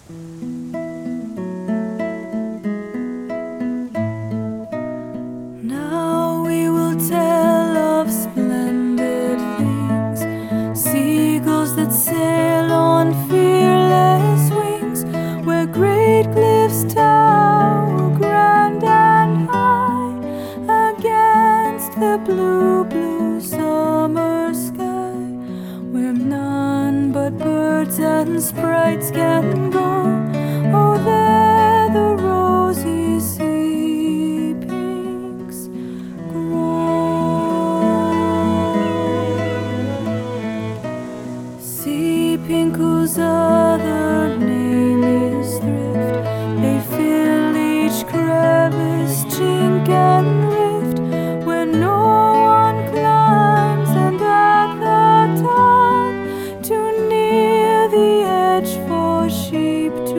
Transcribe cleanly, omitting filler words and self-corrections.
Now we will tell of splendid things, seagulls that sail on fearless wings, where great cliffs tower grand and high against the blue, blue summer sky, where none but birds and sprites can go. Oh, there the rosy sea pinks grow. Sea pink whose other name is thrift, they fill each crevice, chink and rift, where no one climbs, and at the top, too near the edge for sheep to